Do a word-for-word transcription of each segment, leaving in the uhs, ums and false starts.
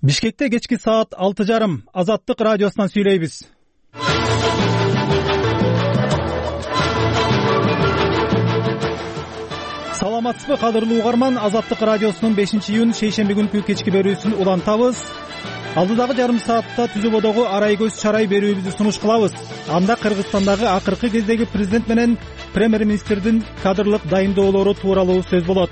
Бишкекте кечки саат алты жарым Азаттык радиосунан сүйлөйбүз. Саламатсызбы кадырлуу угарман, Азаттык радиосунун бешинчи июнь шейшемби күнкү кечки берүүсүн улантабыз. Алдыдагы жарым саатта Түзөбодогу арай көз чарай берүүбүздү сунуш кылабыз. Анда Кыргызстандагы акыркы кездеги президент менен премьер-министрдин кадрлык дайындоолору тууралуу сөз болот.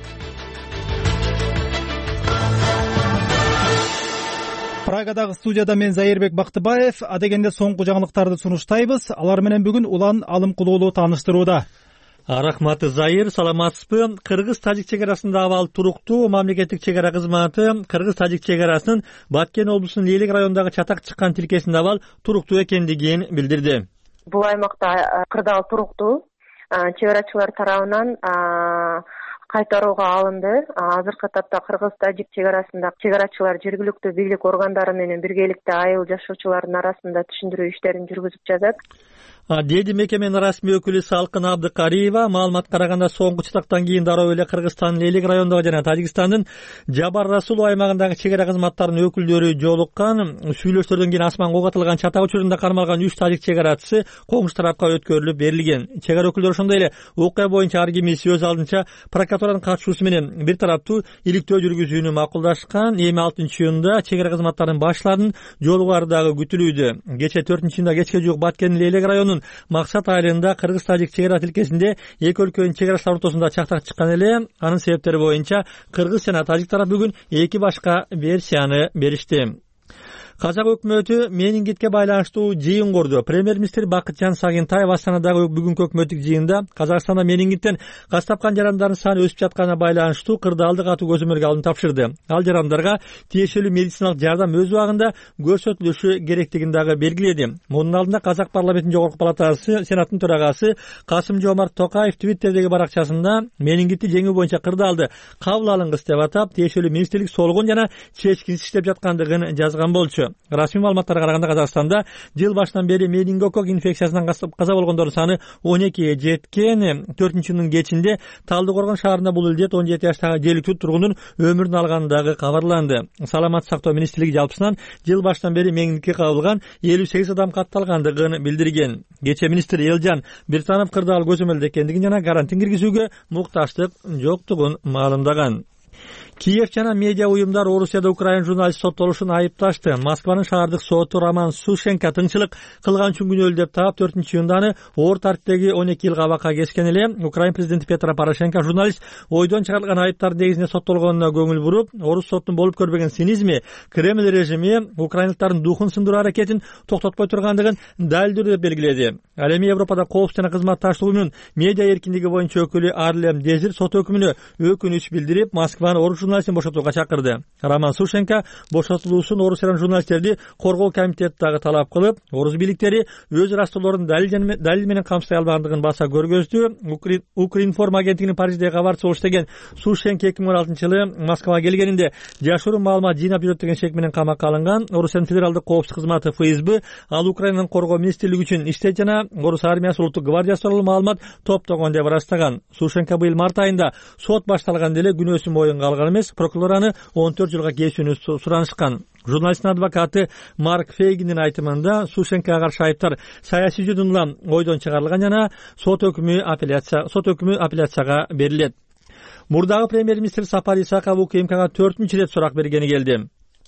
Прагадагы студияда мен Зайырбек Бактыбаев, адегенде соңку жаңылыктарды сунуштайбыз. Алар менен бүгүн Улан Алым Кулуулу тааныштырууда. Рахматы Зайыр, саламатсызбы? Кыргыз-Тажик чек арасында абал туруктуу. Мамлекеттик чек ара кызматы Кыргыз-Тажик чек арасынын Баткен облусунун Лейлек районундагы чатак чыккан тилкесинде абал туруктуу экендигин билдирди. Бул аймакта кырдаал туруктуу. Чек арачылар тарабынан кайтарууга алынды. Азыркы тапта Кыргыз-Тажик чек арасында чек арачылар жергиликтүү бийлик органдары менен биргеликте айыл жашоочулардын арасында түшүндүрүү иштерин жүргүзүп жатат, деди мекеменин расмий өкүлү Салкын Абдыкариева. Маалыматка караганда соңку чатактан кийин дароо эле Кыргызстандын Лейлек районундагы жана Тажикстандын Жабар Расул аймагындагы чек ара кызматтарынын өкүлдөрү жолуккан. Сүйлөшүүлөрдөн кийин асманга ок атылган чатак учурунда кармалган үч тажик чек арачысы коңшу тарапка өткөрүлүп берилген. Чек ара өкүлдөрү ошондой эле окуя боюнча ар кимиси өз алдынча прокуратуранын катышуусу менен бир тараптуу иликтөө жүргүзүүнү макулдашкан. Эми алтынчы июнда чек ара кызматтарынын башчыларынын жолугары дагы күтүлүүдө. Кече төртүнчү июнда кечке жуук Баткендин Лейлек районунун Максат айылында Кыргыз-Тажик чек ара тилкесинде эки өлкөнүн чек арачылары ортосунда чактак чыккан эле. Анын себептери боюнча Кыргыз жана Тажик тарап бүгүн эки башка версияны беришти. Казак өкмөтү менингитке байланыштуу жыйын курду. Премьер-министр Бакытжан Сагынтаев Астанадагы бүгүнкү өкмөттүк жыйында Казакстанда менингиттен каз тапкан жарандардын саны өсүп жатканына байланыштуу кырдаалды катуу көзөмөлгө алууну тапшырды. Ал жарандарга тиешелүү медициналык жардам өз убагында көрсөтүлүшү керектигин дагы белгиледи. Мунун алдында Казак парламентинин жогорку палатасы Сенаттын төрагасы Касым Жомарт Токаев Твиттердеги баракчасында менингитти жеңүү боюнча кырдаалды кабыл алынгыс деп атап, тиешелүү министрлик солгун жана чечкинсиз иштеп жаткандыгын жазган болчу. Расмий маалыматтарга караганда Казакстанда жыл башынан бери менингокок инфекциясынан каза болгондордун саны он экиге жеткен. төртүнчү июндун кечинде Талдыкоргон шаарында бул илдет он жети жаштагы желиктүү тургундун өмүрүн алгандыгы кабарланды. Саламаттык сактоо министрлиги жалпысынан жыл башынан бери менингитке кабылган элүү сегиз адам катталгандыгын билдирген. Кечээ министр Элжан Биртанов кырдаал көзөмөлдө экендигин жана карантин киргизүүгө мукташтык жоктугун маалымдаган. Киев жана медиа уюмдар Орусияда Украин журналист соттолушун айыпташты. Москванын шаардык соту Роман Сушенко тыңчылык кылган үчүн күнөөлүү деп таап, төртүнчү июнда аны оор тартиптеги он эки жылга абакка кескен эле. Украин президенти Петро Порошенко журналист ойдон чыгарылган айыптардын негизинде соттолгонуна көңүл буруп, орус сотунун болуп көрбөгөн цинизми, Кремль режими украиндыктардын духун сындыруу аракетин токтотпой тургандыгын далилдөө деп белгиледи. Ал эми Европада коопсуз жана кызматташтык уюмунун медиа эркиндиги боюнча өкүлү Арлем Дезир сот өкүмүнө өкүнүч билдирип, Москваны орус журналистин бошотууга чакырды. Роман Сушенко бошотулуусун Орусиянын журналисттерди коргоо комитети дагы талап кылып, орус бийликтери өз растоолорун далил менен камсыздай албагандыгын баса көргөздү. Укринформ агенттигинин Париждеги кабарчысы болуш деген Сушенко эки миң он алтынчы жылы Москвага келгенинде жашыруун маалымат жыйнап жүрөт деген шек менен камакка алынган. Орусиянын федералдык коопсуздук кызматы эф эс бэ ал Украинанын коргоо министрлиги үчүн иштейт жана орус армиясы улуттук гвардиясы тууралуу маалымат топтогон деп ырастаган. Сушенко быйыл март айында сот башталганда эле күнөөсүн моюнга алган эмес. Прокурор аны он төрт жылга кесүүнү суранышкан. Журналисттин адвокаты Марк Фейгиндин айтымында Сушенкого каршы айыптар саясий жөнүндө улам ойдон чыгарылган жана сот өкүмү апелляция сот өкүмү апелляцияга берилет. Мурдагы премьер-министр Сапар Исаков УКМКга төртүнчү ирет сурак бергени келди.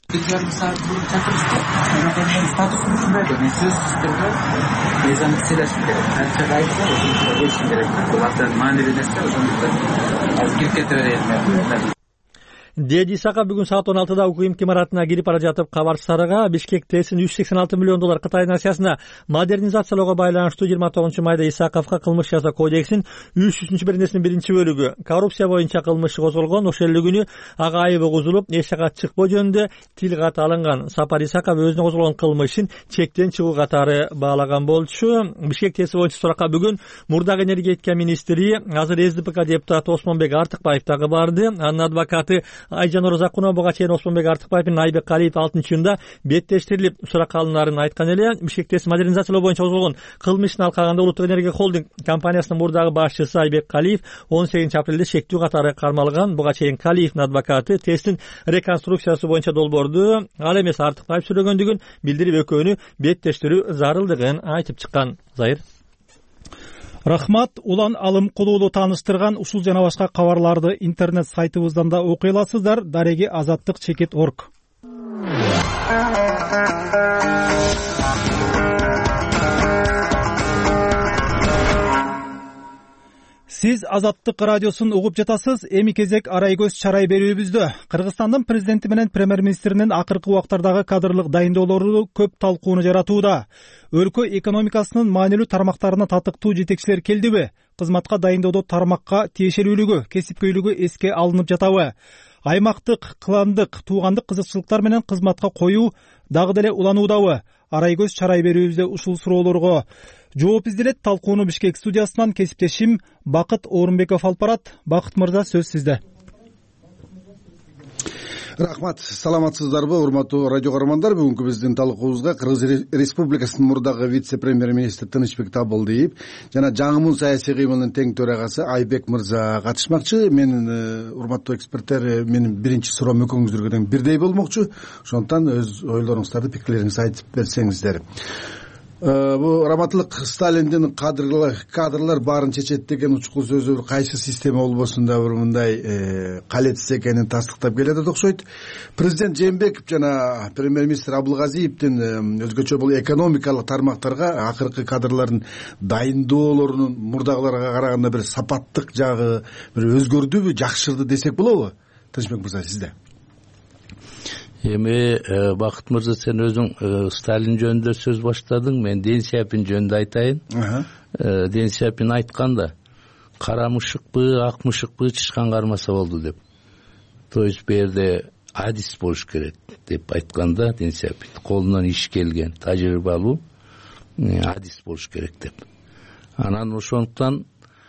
Деди Исаков бүгүн саат он алтыда УКМК имаратына кирип бара жатып кабарчыларга Бишкек ТЭСин үч жүз сексен алты миллион доллар Кытайдын акциясына модернизациялоого байланыштуу жыйырма тогузунчу майда Исаковго кылмыш жаза кодексинин үч жүзүнчү беренесинин биринчи бөлүгү коррупция боюнча кылмышы козголгон. Ошол эле күнү ага айыбы кузулуп, эч жака чыкпоо жөнүндө тил кат алынган. Сапар Исаков өзүнө козголгон кылмышын чектен чыгуу катары баалаган болчу. Бишкек ТЭСи боюнча суракка бүгүн мурдагы энергетика министри, азыр СДПК депутаты Осмонбек Артыкбаев дагы барды. Анын адвокаты Айжан Оразакунова буга чейин Осмонбек Артыкбаев менен Айбек Калиев алтынчы июнда беттештирилип сурак алынаарын айткан эле. Бишкектес модернизациялоо боюнча козголгон кылмыш ишин алкаганда Улуттук энергия холдинг компаниясынын мурдагы башчысы Айбек Калиев он сегизинчи апрелде шектүү катары кармалган. Буга чейин Калиевдин адвокаты тесттин реконструкциясы боюнча долбоорду ал эмес Артыкбаев сүрөгөндүгүн билдирип экөөнү беттештирүү зарылдыгын айтып чыккан. Зайыр. Рахмат. Улан алым кулуулу тааныштырган ушул жана башка кабарларды интернет сайтыбыздан да окуй аласыздар. Дареги азаттык чекит точка орг. Сиз Азаттык радиосун угуп жатасыз. Эми кезек арай көз чарай берүүбүздө. Кыргызстандын президенти менен премьер-министринин акыркы убактардагы кадрлык дайындоолору көп талкууну жаратууда. Өлкө экономикасынын маанилүү тармактарына татыктуу жетекчилер келдиби? Кызматка дайындоодо тармакка тиешелүүлүгү, кесипкөйлүгү эске алынып жатабы? Аймактык, кландык, туугандык кызыкчылыктар менен кызматка коюу дагы деле улануудабы? Арай көз чарай берүүбүздө ушул суроолорго жооп изделет. Талкууну Бишкек студиясынан кесиптешим Бакыт Орунбеков алып барат. Бакыт мырза, сөз сизде. Рахмат. Саламатсыздарбы, урматтуу радио көрөрмандар? Бүгүнкү биздин талкуубузга Кыргыз Республикасынын мурдагы вице-премьер-министри Тынычбек Табылдиев жана жаңымун саясий кыймылдын тең төрагасы Айбек мырза катышмакчы. Менин урматтуу эксперттер, менин биринчи суроом экөөңүздөргө бирдей болмокчу. Ошондуктан өз ойлоруңуздарды, пикирлериңизди айтып берсеңиздер. Бу раматтылык Сталиндин кадрлар кадрлар баарын чечет деген учкул сөзү кайсы система болбосун да бир мындай калетсиз экенин тастыктап келет окшойт. Президент Жээнбеков жана премьер-министр Абылгазиевдин өзгөчө бул экономикалык тармактарга акыркы кадрлардын дайындоолорунун мурдагыларга караганда бир сапаттык жагы бир өзгөрдүбү, жакшырды десек болобу? Тынычбек мырза, сизде. Эми Бакыт мырза, сен өзүң Сталин жөнүндө сөз баштадың, мен Дэн Сяопин жөнүндө айтайын. Дэн Сяопин айтканда, кара мышыкпы, ак мышыкпы чычкан кармаса болду деп. То есть бу жерде адис болуш керек деп айтканда Дэн Сяопин колунан иш келген, тажрыйбалуу адис болуш керек деп. Анан ошондуктан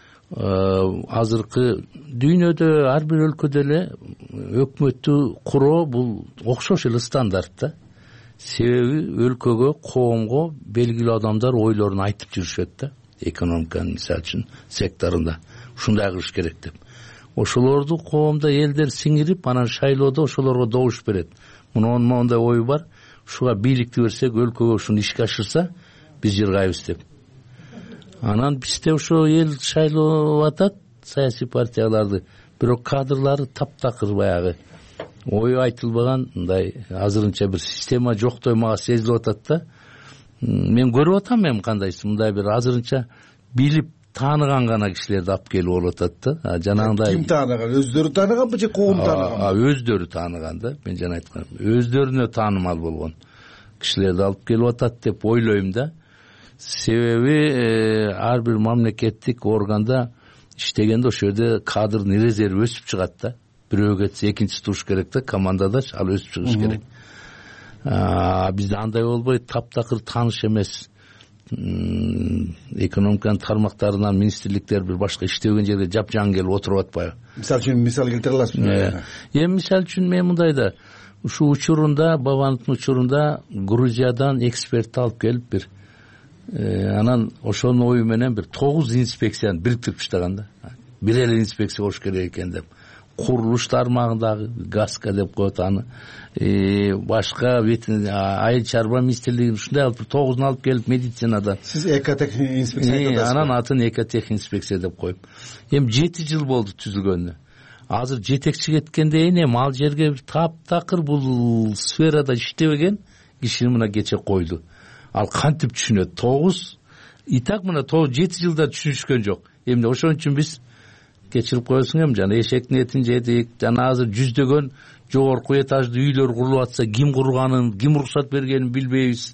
азыркы дүйнөдө ар бир өлкөдө эле өкмөттү куруу бул окшош эле стандарт да. Себеби өлкөгө, коомго белгилүү адамдар ойлорун айтып жүрүшөт да. Экономиканын мисалы үчүн секторунда ушундай кылыш керек деп. Ошолорду коомдо элдер сиңирип, анан шайлоодо ошолорго добуш берет. Мунун моундай ою бар, ушуга бийликти берсек, өлкөгө ушуну ишке ашырса, биз жыргайбыз деп. Анан бизде ошо эл шайлоо атат саясий партияларды, бирок кадрлары таптакыр баягы ою айтылбаган, мындай азырынча бир система жоктой мага сезилип атат да. Мен көрүп атам, эми кандайсы мындай бир азырынча билип тааныган гана кишилерди алып келип болуп атат да. Жанагындай ким тааныган? Өздөрү тааныганбы же коом тааныган? Өздөрү тааныган да. Мен жана айткам, өздөрүнө таанымал болгон кишилерди алып келип атат деп ойлойм да. Себеби ар бир мамлекеттик органда иштегенде ошол жерде кадрдын резерви өсүп чыгат да. Бирөө кетсе экинчиси туруш керек да, командада ал өсүп чыгыш керек. Бизде андай болбойт, таптакыр тааныш эмес экономиканын тармактарынан министрликтер бир башка иштеген жерге жапжаң келип отуруп атпайбы? Мисалы үчүн мисал келтире аласызбы? Эми мисалы үчүн мен мындай да, ушул учурунда, Бабановдун учурунда Грузиядан эксперт алып келип бир анан ошонун ою менен бир тогуз инспекцияны бириктирип таштаган да. Бир эле инспекция болуш керек экен деп. Курулуш тармагындагы ГАСКа деп коет аны. Башка айыл чарба министрлигин ушундай алып тогузун алып келип медицинадан. Сиз экотех инспекция деп анан атын экотех инспекция деп коюп. Эми жети жыл болду түзүлгөнүнө. Азыр жетекчи кеткенден кийин эми ал жерге бир таптакыр бул сферада иштебеген кишини мына кече койду. Ал кантип түшүнөт? тогуз и так мына тогуз жети жылда түшүнүшкөн жок. Эмне ошон үчүн биз кечирип коесуң эми жана эшектин этин жедик. Жана азыр жүздөгөн жогорку этажды үйлөр курулуп атса, ким курганын, ким уруксат бергенин билбейбиз.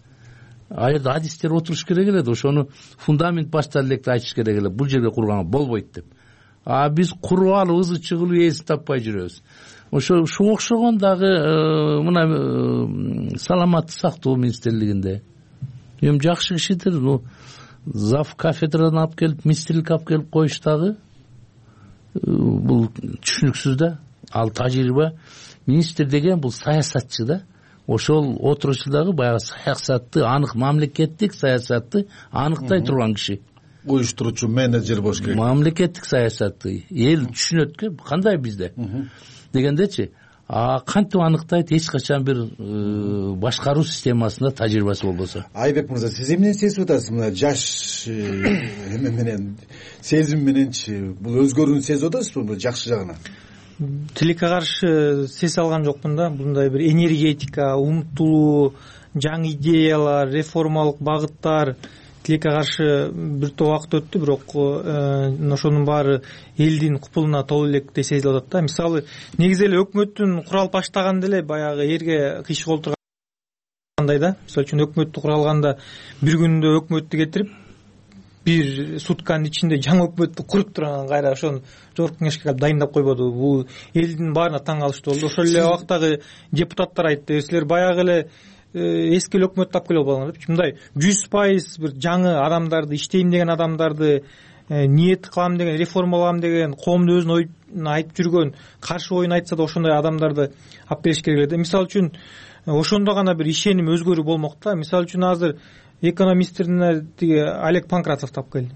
А жерде адистер отуруш керек эле, ошону фундамент баштан электе айтыш керек эле. Бул жерге курганга болбойт деп. А биз куруп алып ызы чыгылып ээсин таппай жүрөбүз. Ошо ушуга окшогон дагы мына саламаттык сактоо министрлигинде эми жакшы кишидир. Ну зав кафедрадан алып келип министрликке алып келип коюш дагы бул түшүнүксүз да. ал тажрыйба. Министр деген бул саясатчы да. Ошол отурушудагы баягы саясатты, анык мамлекеттик саясатты аныктай турган киши. Уюштуруучу менеджер болуш керек. Мамлекеттик саясатты эл түшүнөт, кандай бизде дегендечи. А кантип аныктайт, эч качан бир башкаруу системасында тажрыйбасы болбосо. Айбек мырза, сиз эмнени сезип атасыз мына жаш эме менен, сезим мененчи? Бул өзгөрүүнү сезип атасызбы бул жакшы жагынан? Тилекке каршы сезе алган жокмун да. Мындай бир энергетика, умтулуу, жаңы идеялар, реформалык багыттар тилекке каршы бир топ убакыт өттү, бирок ошонун баары элдин купулуна толо электе сезилип атат да. Мисалы, негизи эле өкмөттүн куралып баштаганда эле баягы эрге кыйшык болуп тургандай да. Мисалы үчүн өкмөттү куралганда бир күндө өкмөттү кетирип, бир сутканын ичинде жаңы өкмөттү куруп турган, кайра ошону жогорку кеңешке калып дайындап койбоду. Бул элдин баарына таң калыштуу болду. Ошол эле убактагы депутаттар айтты, силер баягы эле эски өкмөттү алып келип албаңдар депчи. Мындай жүз пайыз бир жаңы адамдарды, иштейм деген адамдарды, ниет кылам деген, реформалам деген, коомдун өзүнүн оюн айтып жүргөн, каршы оюн айтса да ошондой адамдарды алып келиш керек эле. Мисалы үчүн ошондо гана бир ишеним, өзгөрүү болмок да. Мисалы үчүн азыр экономисттерине тиги Олег Панкратовду алып келди.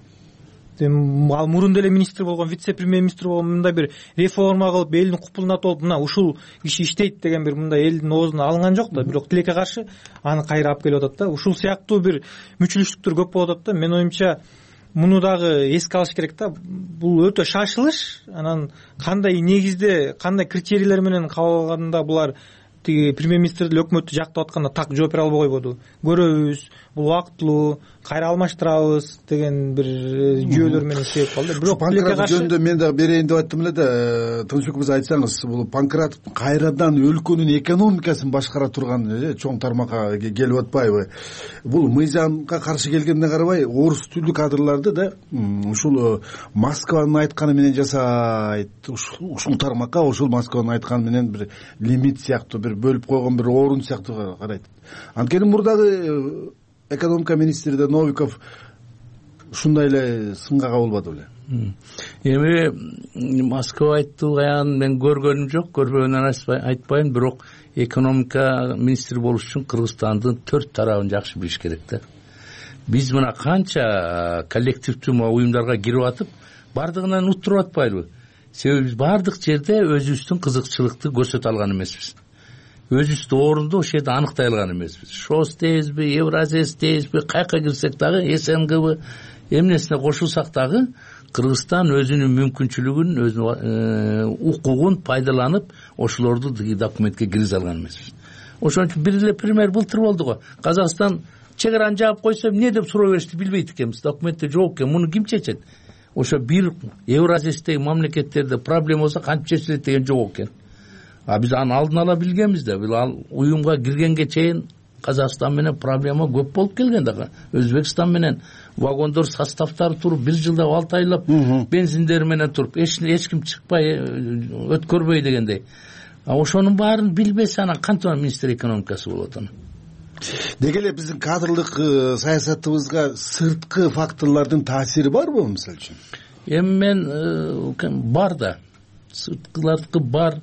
Ал мурун деле министр болгон, вице-премьер-министр болгон, мындай бир реформа кылып, элдин купулуна толуп, мына ушул киши иштейт деген бир мындай элдин оозуна алынган жок да. Бирок тилекке каршы аны кайра алып келип атат да. Ушул сыяктуу бир мүчүлүштүктөр көп болуп атат да. Менин оюмча муну дагы эске алыш керек да. Бул өтө шашылыш. Анан кандай негизде, кандай критерийлер менен кабыл алганда булар тиги премьер-министр деле өкмөттү жактап атканда так жооп бере албай койбоду. Көрөбүз, бул убактылуу, кайра алмаштырабыз деген бир жүйөлөр менен себеп калды. Бирок Панкратов жөнүндө мен дагы берейин деп айттым эле да. Тынчбек мырза, айтсаңыз, бул Панкратов кайрадан өлкөнүн экономикасын башкара турган чоң тармакка келип атпайбы? Бул мыйзамга каршы келгенине карабай, орус тилдүү кадрларды да ушул Москванын айтканы менен жасайт. Ушул тармакка ошол Москванын айтканы менен бир лимит сыяктуу, бир бөлүп койгон бир орун сыяктуу карайт. Анткени мурдагы экономика министри да Новиков ушундай эле сынга кабылбады беле. Эми Москва айттылган мен көргөнүм жок, көрбөгөндөн айтпайм, бирок экономика министри болуш үчүн Кыргызстандын төрт тарабын жакшы билиш керек да. Биз мына канча коллективдүү уюмдарга кирип атып, бардыгынан уттуруп атпайлыбы? Себеби биз бардык жерде өзүбүздүн кызыкчылыкты көрсөтө алган эмеспиз. Өзүбүздү орунду ошол жерде аныктай алган эмеспиз. ШОС дейбизби, Евразес дейбизби, кайка кирсек дагы, СНГбы, эмнесине кошулсак дагы Кыргызстан өзүнүн мүмкүнчүлүгүн, өзүнүн укугун пайдаланып, ошолорду документке киргизе алган эмеспиз. Ошон үчүн бир эле пример былтыр болду го. Казакстан чек жаап койсо, эмне деп суроо беришти билбейт экенбиз. Документте жок экен. Муну ким чечет? Ошо бир Евразестеги мамлекеттерде проблема болсо кантип чечилет деген жок экен. А биз аны алдын ала билгенбиз да. Бул ал уюмга киргенге чейин Казакстан менен проблема көп болуп келген дагы. Өзбекстан менен вагондор составтары туруп, бир жылда алты айлап бензиндер менен туруп, эч эч ким чыкпай, өткөрбөй дегендей. А ошонун баарын билбесе, анан кантип министр экономикасы болот анан? Деги эле биздин кадрлык саясатыбызга сырткы факторлордун таасири барбы, мисалы үчүн? Эми мен бар да. Сырткылардыкы бар.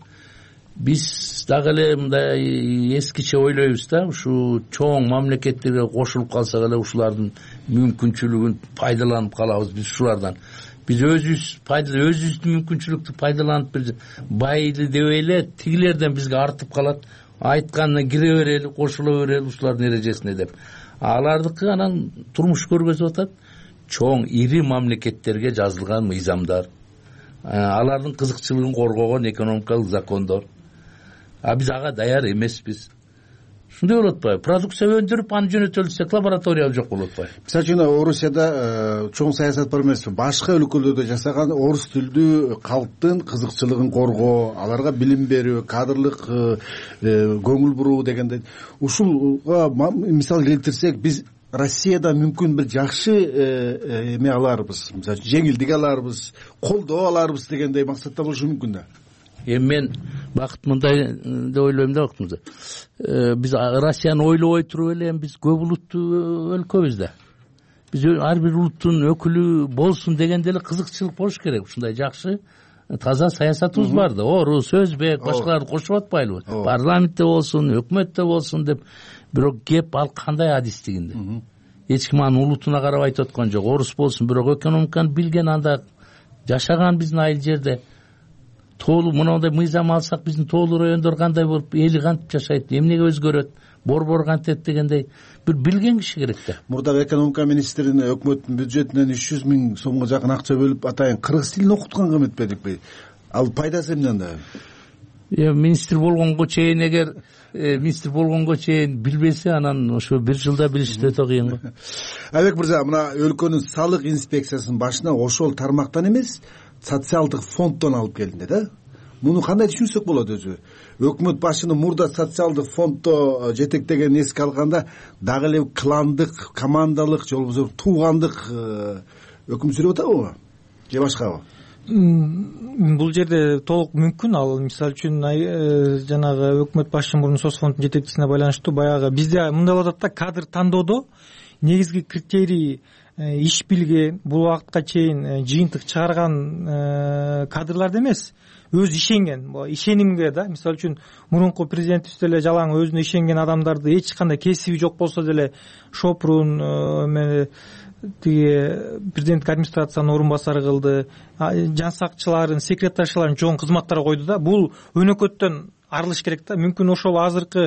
Биз дагы эле мындай эскиче ойлойбуз да, ушу чоң мамлекеттерге кошулуп калсак эле ушулардын мүмкүнчүлүгүн пайдаланып калабыз биз ушулардан. Биз өзүбүз пайдаланып, өзүбүздүн мүмкүнчүлүктү пайдаланып бир байды дебей эле тигилерден бизге артып калат. Айтканына кире берели, кошула берели ушулардын эрежесине деп. Алардыкы анан турмуш көргөзүп атат. Чоң ири мамлекеттерге жазылган мыйзамдар, алардын кызыкчылыгын коргогон экономикалык закондор. А биз ага даяр эмеспиз. Шундай болуп атпайбы? Продукция өндүрүп, аны жөнөтөлүп десек, лаборатория жок болуп атпайбы? Мисалы үчүн Орусияда чоң саясат бар эмеспи? Башка өлкөлөрдө жасаган орус тилдүү калктын кызыкчылыгын коргоо, аларга билим берүү, кадрлык көңүл буруу дегендей. Ушулга мисал келтирсек, биз Россияда мүмкүн бир жакшы эме аларбыз, мисалы жеңилдик аларбыз, колдоо аларбыз дегендей максатта болушу мүмкүн да. Эми мен бакыт мындай деп ойлойм да, бактымызда. Биз Россияны ойлобой туруп эле биз көп улуттуу өлкөбүз да. Биз ар бир улуттун өкүлү болсун дегенде эле кызыкчылык болуш керек. Ушундай жакшы таза саясатыбыз бар да. Ору, сөзбек, башкаларды кошуп атпайлыбы? Парламентте болсун, өкмөттө болсун деп. Бирок кеп ал кандай адис дегенде. Эч ким анын улутуна карап айтып аткан жок. Орус болсун, бирок экономиканы билген, анда жашаган биздин айыл жерде. Тоолуу мындай мыйзам алсак биздин тоолуу райондор кандай болуп, эли кантип жашайт, эмнеге өзгөрөт, борбор кантет дегендей бир билген киши керек да. Мурдагы экономика министрин өкмөттүн бюджетинен үч жүз миң сомго жакын акча бөлүп атайын кыргыз тилин окутканга эметпедикпи? Ал пайдасы эмне анда? Эми министр болгонго чейин, эгер министр болгонго чейин билбесе, анан ошо бир жылда билишти өтө кыйын го. Айбек мырза, мына өлкөнүн салык инспекциясынын башына ошол тармактан эмес, социалдык фонддон алып келинди да. Муну кандай түшүнсөк болот өзү? Өкмөт башынын мурда социалдык фонддо жетектеген эске алганда дагы эле кландык, командалык, же болбосо туугандык өкүм сүрүп атабы? Же башкабы? Бул жерде толук мүмкүн. Ал мисалы үчүн жанагы өкмөт башчы мурун соцфонддун жетекчисине байланыштуу баягы бизде мындай болот да, кадр тандоодо негизги критерий иш билген, бул убакытка чейин жыйынтык чыгарган кадрларды эмес, өз ишенген, ишенимге да. Мисалы үчүн мурунку президентибиз деле жалаң өзүнө ишенген адамдарды эч кандай кесиби жок болсо деле Шопрун тиги президенттик администрациянын орун басары кылды, жан сакчыларын, секретаршыларын чоң кызматтарга койду да. Бул өнөкөттөн арылыш керек да. Мүмкүн ошол азыркы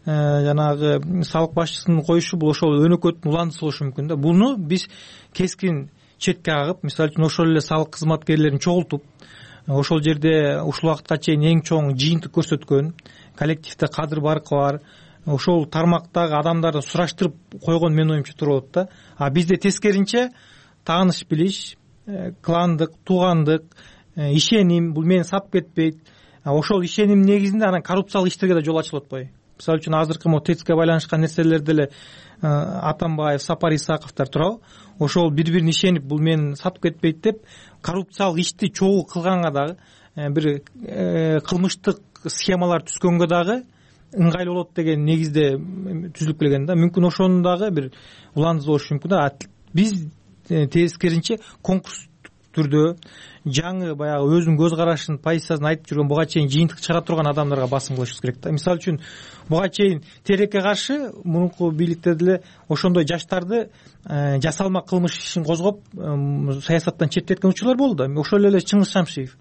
жанагы салык башчысынын коюшу бул ошол өнөкөттүн уландысы болушу мүмкүн да. Буну биз кескин четке кагып, мисалы үчүн ошол эле салык кызматкерлерин чогултуп, ошол жерде ушул убакытка чейин эң чоң жыйынтык көрсөткөн, коллективде кадр баркы бар, ошол тармактагы адамдарды сураштырып койгон менин оюмча туура болот да. А бизде тескеринче тааныш билиш, кландык, туугандык, ишеним, бул мени сап кетпейт. Ошол ишеним негизинде анан коррупциялык иштерге да жол ачылып атпайбы? Мисалы үчүн азыркы мо тецке байланышкан нерселерде эле Атамбаев, Сапар Исаковдор турабы? Ошол бири-бирин ишенип, бул мени сатып кетпейт деп коррупциялык ишти чогуу кылганга дагы, бир кылмыштык схемалар түзгөнгө дагы ыңгайлуу болот деген негизде түзүлүп келген да. Мүмкүн ошонун дагы бир уландысы болушу мүмкүн да. Биз тескеринче конкурс түрдө жаңы баягы өзүнүн көз карашын, позициясын айтып жүргөн, буга чейин жыйынтык чыгара турган адамдарга басым кылышыбыз керек да. Мисалы үчүн буга чейин Тереке каршы мурунку бийликте деле ошондой жаштарды жасалма кылмыш ишин козгоп саясаттан четтеткен учурлар болду да. Ошол эле Чыңгыз Шамшиев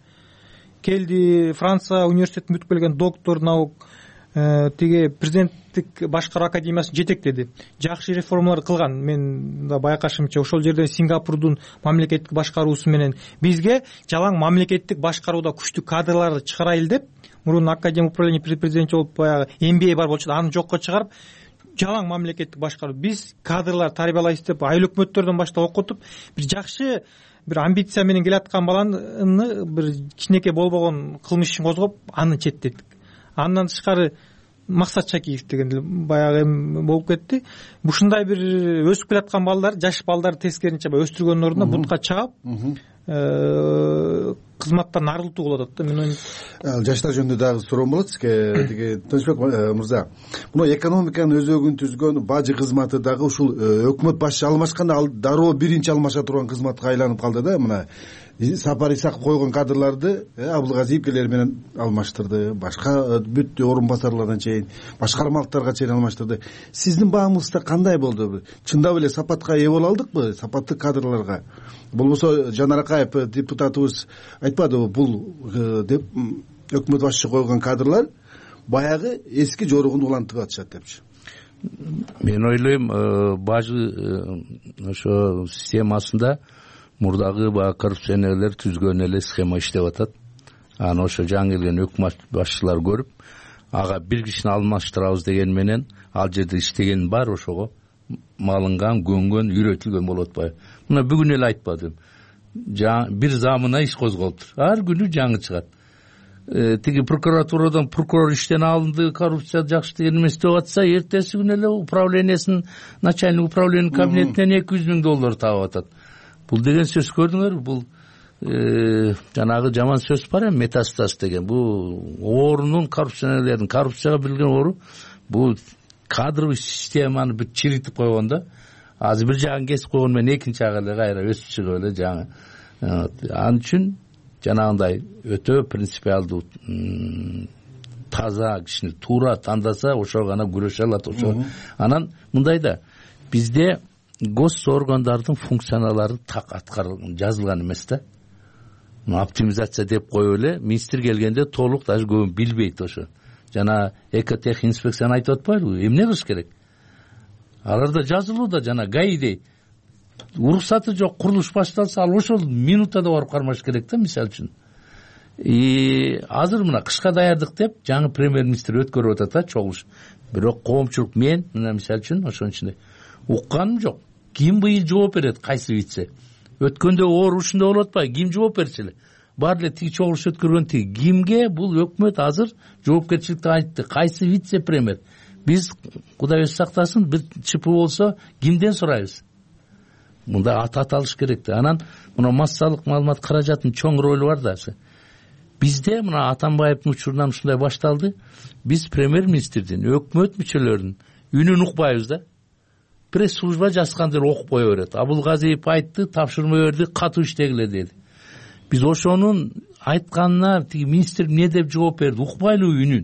келди, Франция университетин бүтүп келген доктор наук, тиги президенттик башкаруу академиясын жетектеди, жакшы реформалар кылган. Мен да байкашымча ошол жерде Сингапурдун мамлекеттик башкаруусу менен бизге жалаң мамлекеттик башкарууда күчтүү кадрларды чыгарайлы деп, мурун академия управления при президенте болуп баягы эм би эй бар болчу, аны жокко чыгарып жалаң мамлекеттик башкаруу, биз кадрлар тарбиялайбыз деп айыл өкмөттөрдөн баштап окутуп, бир жакшы бир амбиция менен келаткан баланы бир кичинекей болбогон кылмыш ишин козгоп аны четтеттик. Андан тышкары Максат Шакиев деген баягы эм болуп кетти. Ушундай бир өсүп келаткан балдар, жаш балдарды тескеринче өстүргөндүн ордуна бутка чаап кызматтан арылтуу болот да. Мен жаштар жөнүндө дагы суроом болот сизге. Тиги Тынчбек мырза, мына экономиканын өзөгүн түзгөн бажы кызматы дагы ушул өкмөт башчы алмашканда ал дароо биринчи алмаша турган кызматка айланып калды да. Мына Сапар Исаков койгон кадрларды Абылгазиевкелер менен алмаштырды, башка бүт орун басарлардан чейин, башкармалыктарга чейин алмаштырды. Сиздин баамыңызда кандай болду? Чындап эле сапатка ээ боло алдыкпы, сапаттык кадрларга? Болбосо Жанар Акаев депутатыбыз айтпадыбы, бул деп өкмөт башчы койгон кадрлар баягы эски жоругун улантып атышат депчи. Мен ойлойм, бажы ошо системасында мурдагы баягы коррупционерлер түзгөн эле схема иштеп атат. Аны ошо жаңы келген өкмөт башчылар көрүп, ага бир кишини алмаштырабыз деген менен ал жерде иштеген бар, ошого малынган, көнгөн, үйрөтүлгөн болуп атпайбы? Мына бүгүн эле айтпадым. Бир замына иш козголуптур. Ар күнү жаңы чыгат. Тиги прокуратурадан прокурор иштен алынды, коррупция жакшы деген эмес деп атса, эртеси күнү эле управлениясынын начальник управление кабинетинен эки жүз миң доллар таап атат. Бул деген сөз көрдүңөрбү? Бул жанагы жаман сөз бар эми, метастаз деген. Бул оорунун, коррупционерлердин коррупцияга билген оору. Бул кадровый системаны бүт чиритип койгон да. Азыр бир жагын кесип койгон менен экинчи жагы эле кайра өсүп чыгып эле жаңы. Ал үчүн жанагындай өтө принципиалдуу таза кишини туура тандаса ошо гана күрөшө алат. Ошо анан мындай да бизде гос органдардын функциялары так аткарылган жазылган эмес да. Оптимизация деп коюп эле министр келгенде толук даже көбүн билбейт. Ошо жана экотех инспекцияны айтып атпайбы, эмне кылыш керек? Аларда жазылууда жана гаидей уруксаты жок, курулуш башталса ал ошол минутада барып кармаш керек да, мисалы үчүн. И азыр мына кышка даярдык деп жаңы премьер-министр өткөрүп атат да чогулуш. Бирок коомчулук мен мына мисалы үчүн ошонун ичинде укканым жок. Ким быйыл жооп берет, кайсы вице? Өткөндө оор ушундай болуп атпайбы? Ким жооп берчү эле? Баары эле тиги чогулуш өткөргөн тиги. Кимге бул өкмөт азыр жоопкерчиликти айтты? Кайсы вице-премьер? Биз Кудай өзү сактасын, бир ЧП болсо кимден сурайбыз? Мында ат аталыш керек да. Анан мына массалык маалымат каражатынын чоң ролу бар да. Бизде мына Атамбаевдин учурунан ушундай башталды. Биз премьер-министрдин, өкмөт мүчөлөрүнүн үнүн укпайбыз да. Пресс-служба жазгандыр окуп кое берет. Абылгазиев айтты, тапшырма берди, катуу иштегиле деди. Биз ошонун айтканына тиги министр эмне деп жооп берди, укпайлыбы үнүн.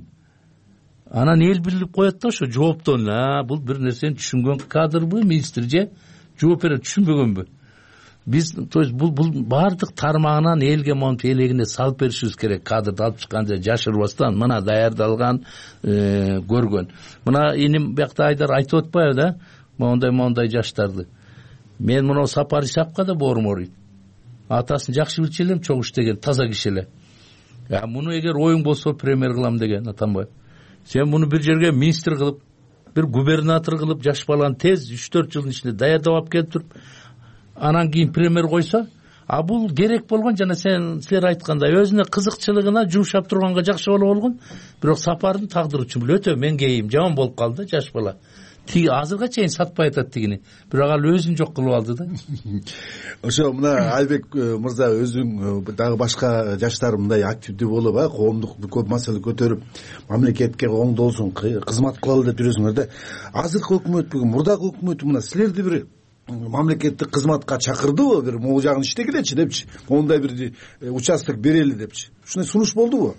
Анан эл билип коет да ошо жооптон, а бул бир нерсени түшүнгөн кадрбы, министр же жооп берет, түшүнбөгөнбү? Биз то есть бул бул баардык тармагынан элге монтип элегине салып беришибиз керек. Кадрды алып чыкканда жашырбастан мына даярдалган, көргөн. Мына иним биякта Айдар айтып атпайбы да? Мондай мондай жаштарды. Мен мына Сапар Исакка да боорум ооруйт. Атасын жакшы билчү элем, чогуу иштеген, таза киши эле. А муну эгер оюң болсо премьер кылам деген Атамбаев. Сен муну бир жерге министр кылып, бир губернатор кылып, жаш баланы тез үч төрт жылдын ичинде даярдап алып келип туруп, анан кийин премьер койсо, а бул керек болгон жана сен силер айткандай өзүнө кызыкчылыгына жумшап турганга жакшы боло болгон. Бирок Сапардын тагдыры үчүн бул өтө мен кейим жаман болуп калды, жаш бала. Тиги азырга чейин сатпай атат тигини. Бирок ал өзүн жок кылып алды да. Ошо мына Айбек мырза өзүң дагы башка жаштар мындай активдүү болуп, а коомдук көп маселе көтөрүп, мамлекетке оңдолсун, кызмат кылалы деп жүрөсүңөр да. Азыркы өкмөт бүгүн мурдагы өкмөт мына силерди бир мамлекеттик кызматка чакырдыбы, бир могу жагын иштегилечи депчи, мондай бир участок берели депчи. Ушундай сунуш болдубу?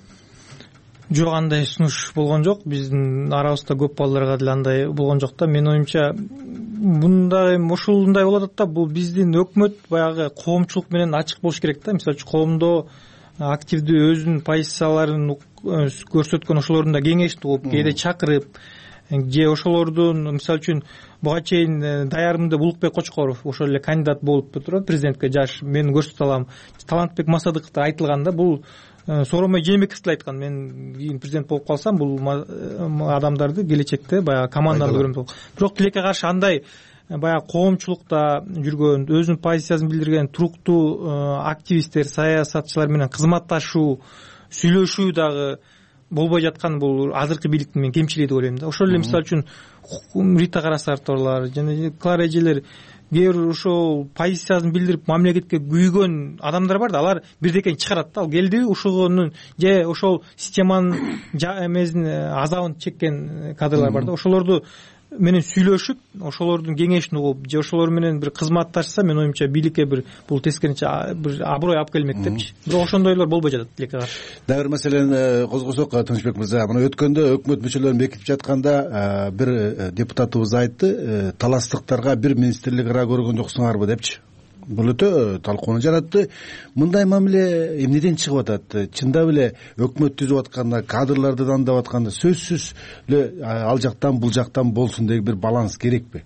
Жок, андай сунуш болгон жок. Биздин арабызда көп балдарга деле андай болгон жок да. Менин оюмча мындай ушундай болуп атат да, бул биздин өкмөт баягы коомчулук менен ачык болуш керек да. Мисалы үчүн коомдо активдүү өзүнүн позицияларын көрсөткөн ошолордун да кеңешин угуп, кээде чакырып, же ошолордун мисалы үчүн буга чейин даярымды Улукбек Кочкоров ошол эле кандидат болуп туруп президентке жаш мен көрсөтө алам. Талантбек Масадыков да айтылган да, бул Сооронбай Жээнбеков деле айткан, мен кийин президент болуп калсам бул адамдарды келечекте баягы команданы көрөм деп. Бирок тилекке каршы андай баягы коомчулукта жүргөн, өзүнүн позициясын билдирген туруктуу активисттер, саясатчылар менен кызматташуу, сүйлөшүү дагы болбой жаткан бул азыркы бийликтин мен кемчилиги деп ойлойм да. Ошол эле мисалы үчүн Рита Карасартовалар жана Клара эжелер кээ бир ошол позициясын билдирип мамлекетке күйгөн адамдар бар да, алар бирдекени чыгарат да. Ал келди ошонун же ошол системанын эмесин азабын чеккен кадрлар бар да. Ошолорду менен сүйлөшүп, ошолордун кеңешин угуп, же ошолор менен бир кызматташса, мен оюмча бийликке бир бул тескеринче бир аброй алып келмек депчи. Бирок ошондойлор болбой жатат тилекке каршы. Дагы бир маселени козгосок, Тынычбек мырза, мына өткөндө өкмөт мүчөлөрүн бекитип жатканда бир депутатыбыз айтты, таластыктарга бир министрлик ара көргөн жоксуңарбы депчи. Бул өтө талкууну жаратты. Мындай мамиле эмнеден чыгып атат? Чындап эле өкмөт түзүп атканда, кадрларды дандап атканда сөзсүз эле ал жактан бул жактан болсун деген бир баланс керекпи?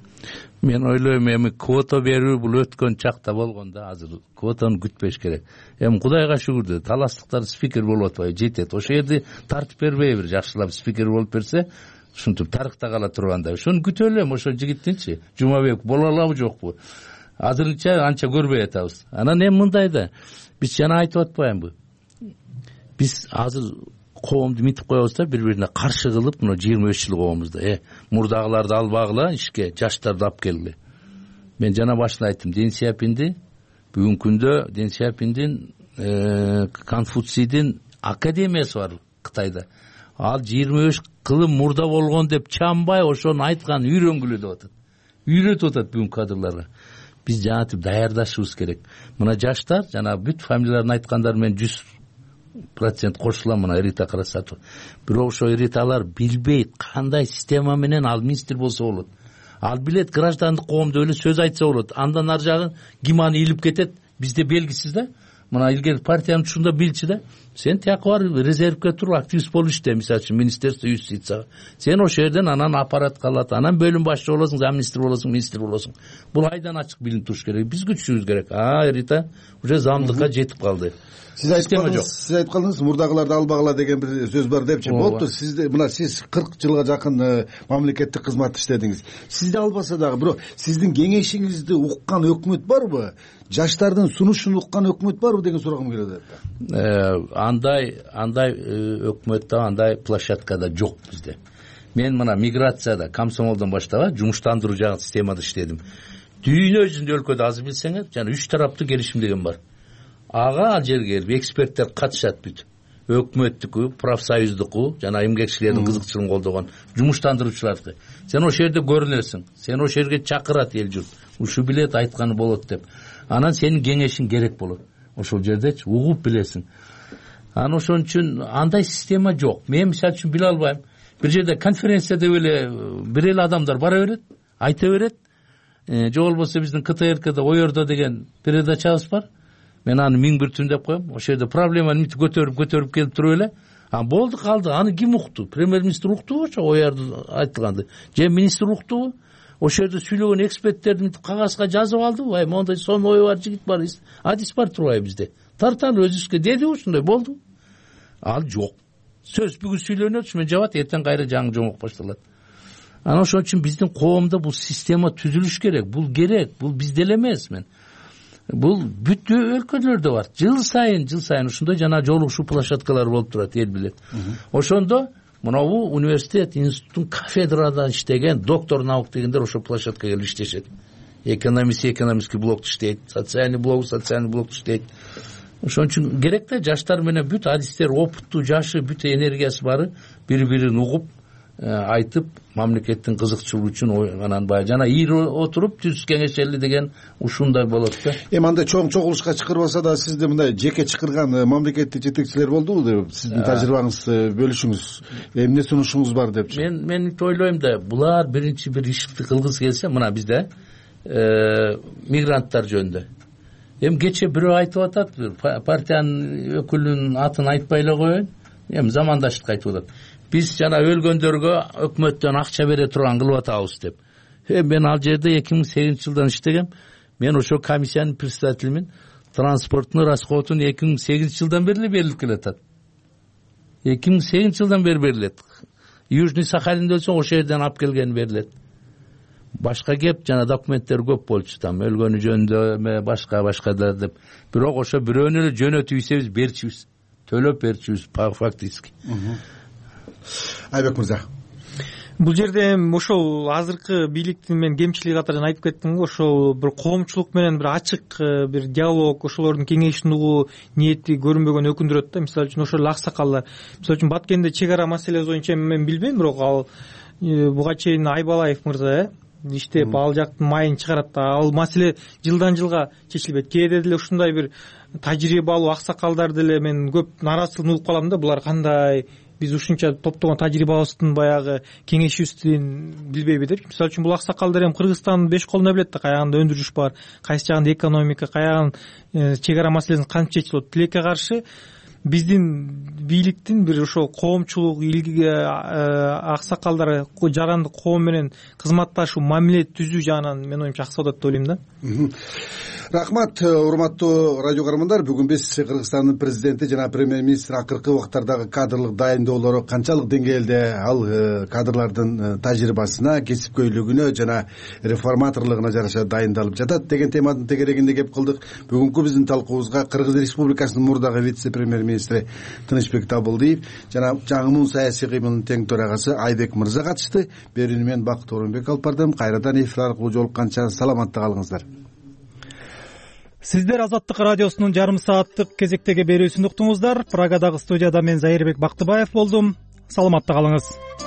Мен ойлойм, эми квота берүү бул өткөн чакта болгон да, азыр квотаны күтпөш керек. Эми Кудайга шүгүр, таластыктар спикер болуп атпайбы, жетет. Ошол жерде тартып бербейбир, жакшылап спикер болуп берсе, ушинтип тарыхта кала турганда. Ошону күтөлү эми, ошол жигиттинчи, Жумабек боло алабы жокпу? Азырынча анча көрбөй атабыз. Анан эми мындай да, биз жана айтып атпаймынбы? Биз азыр коомду митип коебуз да, бири-бирине каршы кылып, мына жыйырма беш жыл коомузда, э, мурдагыларды албагыла, ишке жаштарды алып келгиле. Мен жана башында айттым, Дэн Сяопинди бүгүнкү күндө Дэн Сяопиндин Конфуцийдин академиясы бар Кытайда. Ал жыйырма беш кылым мурда болгон деп чамбай ошону айткан үйрөнгүлө деп атат. Үйрөтүп атат бүгүнкү кадрларга. биз жанагынтип даярдашыбыз керек. Мына жаштар жана бүт фамилияларын айткандар менен жүз процент кошулам. Мына Рита Карасатова. Бирок ошо Риталар билбейт кандай система менен ал министр болсо болот. Ал билет граждандык коомдо эле сөз айтса болот. Андан ар жагын ким аны илип кетет бизде белгисиз да. Мына илгери партиянын тушунда билчи да. Сен тияка бар резервге туруп активист болуп иште, мисалы үчүн министерство юстицияга. Сен ошол жерден анан аппарат калат, анан бөлүм башчы болосуң, замминистр болосуң, министр болосуң. Бул айдан ачык билинип туруш керек. Биз күчүшүбүз керек. А Рита уже замдыкка жетип калды. Сиз айткандыңыз, сиз айткандыңыз мурдагыларды албагыла деген бир сөз бар депчи. Болду, сизде мына сиз кырк жылга жакын мамлекеттик кызмат иштедиңиз. Сизди албаса дагы, бирок сиздин кеңешиңизди уккан өкмөт барбы? Жаштардын сунушун уккан өкмөт барбы деген сурагым келет. Андай андай өкмөттө андай площадка да жок бизде. Мен мына миграцияда комсомолдон баштап жумуштандыруу жагын системада иштедим. Дүйнө жүзүндө өлкөдө азыр билсеңер, жана үч тараптуу келишим деген бар. Ага ал жерге эксперттер катышат бүт. Өкмөттүкү, профсоюздуку, жана эмгекчилердин кызыкчылыгын колдогон жумуштандыруучулардыкы. Сен ошол жерде көрүнөсүң. Сен ошол жерге чакырат эл журт. Ушу билет айтканы болот деп. Анан сенин кеңешиң керек болот. Ошол жердечи угуп билесиң. Анан ошон үчүн андай система жок. Мен мисалы үчүн биле албайм. Бир жерде конференцияда эле бир эле адамдар бара берет, айта берет. Же болбосо биздин КТРКда Оердо деген передачабыз бар. Мен аны миң бир түн деп коем. Ошол жерде проблеманы мынтип көтөрүп көтөрүп келип туруп эле. А болду калды. Аны ким укту? Премьер-министр уктубу ошо Оердо айтылганды? Же министр уктубу? Ошол жерде сүйлөгөн эксперттерди мынтип кагазга жазып алдыбы? Ай, мондай сонун ой бар, жигит бар, адис бар турбайбы бизде? Тарталы өзүбүзгө дедиби ушундай болду? Ал жок. Сөз бүгүн сүйлөнөт, мен жабат, эртең кайра жаңы жомок башталат. Анан ошон үчүн биздин коомдо бул система түзүлүш керек. Бул керек. Бул бизде эле эмес мен. Бул бүт өлкөлөрдө бар. Жыл сайын, жыл сайын ушундай жана жолугушуу площадкалар болуп турат, эл билет. Ошондо мынабу университет, институттун кафедрада иштеген доктор наук дегендер ошол площадкага келип иштешет. Экономист экономистский блокто иштейт, социальный блок социальный блокто иштейт. Ошон үчүн керек да жаштар менен бүт адистер, опыттуу, жашы, бүт энергиясы бары бири-бирин угуп айтып, мамлекеттин кызыкчылыгы үчүн анан баягы жана ир отуруп түз кеңешели деген ушундай болот да. Эми андай чоң чогулушка чакырбаса да сизде мындай жеке чакырган мамлекеттик жетекчилер болдубу деп сиздин тажрыйбаңыз бөлүшүңүз, эмне сунушуңуз бар депчи. Мен мен ойлойм да, булар биринчи бир ишти кылгысы келсе, мына бизде мигранттар жөнүндө. Эми кече бирөө айтып атат, партиянын өкүлүнүн атын айтпай эле коеюн. Эми замандаштыкка айтып атат. Биз жана өлгөндөргө өкмөттөн акча бере турган кылып атабыз деп. Эми мен ал жерде эки миң сегизинчи жылдан иштегем. Мен ошол комиссиянын председателимин. Транспорттун расходун эки миң сегизинчи жылдан бери берилип келатат. эки миң сегизинчи жылдан бери берилет. Южный Сахалинде өлсөң ошол жерден алып келген берилет. Башка кеп жана документтер көп болчу, там өлгөнү жөнүндө башка башка да деп. Бирок ошо бирөөнү эле жөнөтүп ийсебиз, берчүбүз. Төлөп берчүбүз фактически. Айбек мырза. Бул жерде ошол азыркы бийликтин мен кемчилиги катары айтып кеттим го, ошол бир коомчулук менен бир ачык бир диалог, ошолордун кеңешин угуу ниети көрүнбөгөн өкүндүрөт да. Мисалы үчүн ошол аксакалдар, мисалы үчүн Баткенде чек ара маселеси боюнча мен билбейм, бирок ал буга чейин Айбалаев мырза иштеп ал жактын майын чыгарат да. Ал маселе жылдан жылга чечилбейт. Кээде деле ушундай бир тажрыйбалуу аксакалдар деле мен көп нааразычылык угуп калам да. Булар кандай биз ушунча топтогон тажрыйбабыздын баягы кеңешибиздин билбейби деп. Мисалы үчүн бул аксакалдар эми Кыргызстандын беш колуна билет да, каягында өндүрүш бар, кайсы жагында экономика, каягын чек ара маселесин кантип чечилип болот. Тилекке каршы биздин бийликтин бир ошол коомчулук илги аксакалдар жарандык коом менен кызматташуу, мамиле түзүү жагынан мен оюмча акса болот деп ойлойм да. Рахмат, урматтуу радио көрөрмандар. Бүгүн биз Кыргызстандын президенти жана премьер-министр акыркы убактардагы кадрлык дайындоолору канчалык деңгээлде ал кадрлардын тажрыйбасына, кесипкөйлүгүнө жана реформаторлугуна жараша дайындалып жатат деген теманын тегерегинде кеп кылдык. Бүгүнкү биздин талкуубузга Кыргыз Республикасынын мурдагы вице-премьер-министри Тынычбек Табылдиев жана жаңымун саясий кыймылдын тең төрагасы Айбек мырза катышты. Берүүнү мен Бакыт Орунбек алып бардым. Кайрадан эфир аркылуу жолукканча саламатта калыңыздар. Сиздер Азаттык радиосунун жарым сааттык кезектеги берүүсүн уктуңуздар. Прагадагы студияда мен Зайырбек Бактыбаев болдум. Саламатта калыңыз.